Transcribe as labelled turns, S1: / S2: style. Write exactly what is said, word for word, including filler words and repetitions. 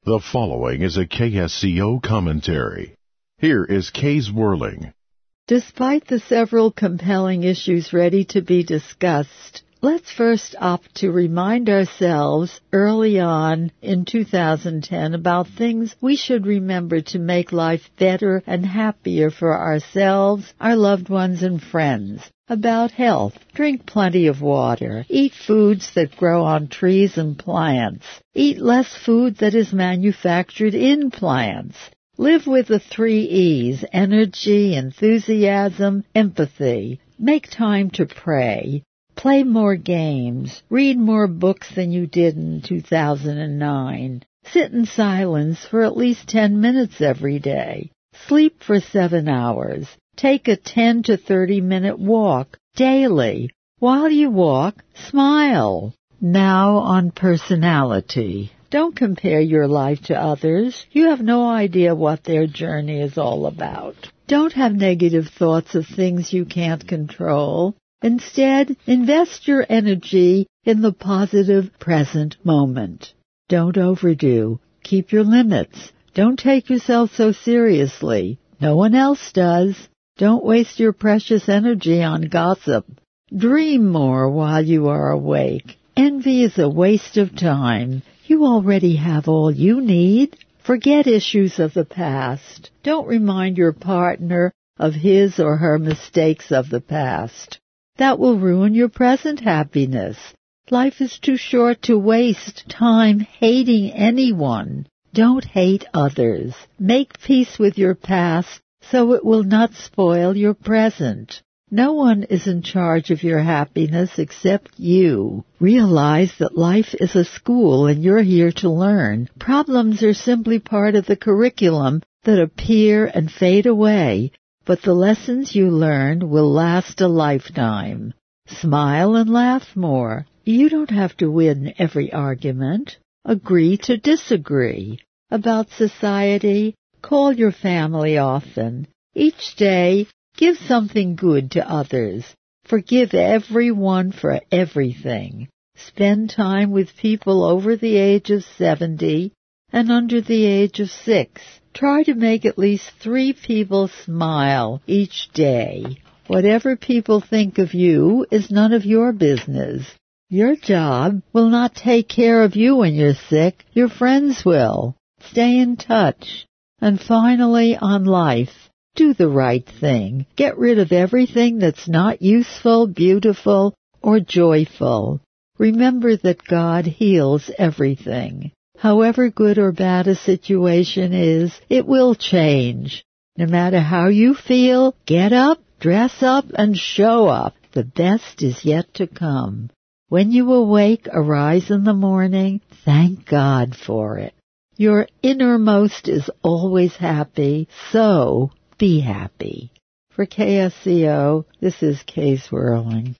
S1: The following is a K S C O commentary. Here is Kay's Whirling.
S2: Despite the several compelling issues ready to be discussed, let's first opt to remind ourselves early on in two thousand ten about things we should remember to make life better and happier for ourselves, our loved ones, and friends. About health, drink plenty of water, eat foods that grow on trees and plants, eat less food that is manufactured in plants. Live with the three E's, energy, enthusiasm, empathy. Make time to pray. Play more games. Read more books than you did in two thousand nine. Sit in silence for at least ten minutes every day. Sleep for seven hours. Take a ten to thirty minute walk daily. While you walk, smile. Now on personality. Don't compare your life to others. You have no idea what their journey is all about. Don't have negative thoughts of things you can't control. Instead, invest your energy in the positive present moment. Don't overdo. Keep your limits. Don't take yourself so seriously. No one else does. Don't waste your precious energy on gossip. Dream more while you are awake. Envy is a waste of time. You already have all you need. Forget issues of the past. Don't remind your partner of his or her mistakes of the past. That will ruin your present happiness. Life is too short to waste time hating anyone. Don't hate others. Make peace with your past so it will not spoil your present. No one is in charge of your happiness except you. Realize that life is a school and you're here to learn. Problems are simply part of the curriculum that appear and fade away, but the lessons you learn will last a lifetime. Smile and laugh more. You don't have to win every argument. Agree to disagree. About society, call your family often. Each day, give something good to others. Forgive everyone for everything. Spend time with people over the age of seventy and under the age of six. Try to make at least three people smile each day. Whatever people think of you is none of your business. Your job will not take care of you when you're sick. Your friends will. Stay in touch. And finally, on life, do the right thing. Get rid of everything that's not useful, beautiful, or joyful. Remember that God heals everything. However good or bad a situation is, it will change. No matter how you feel, get up, dress up, and show up. The best is yet to come. When you awake, arise in the morning, thank God for it. Your innermost is always happy, so be happy. For K S C O, this is Kay's Whirling.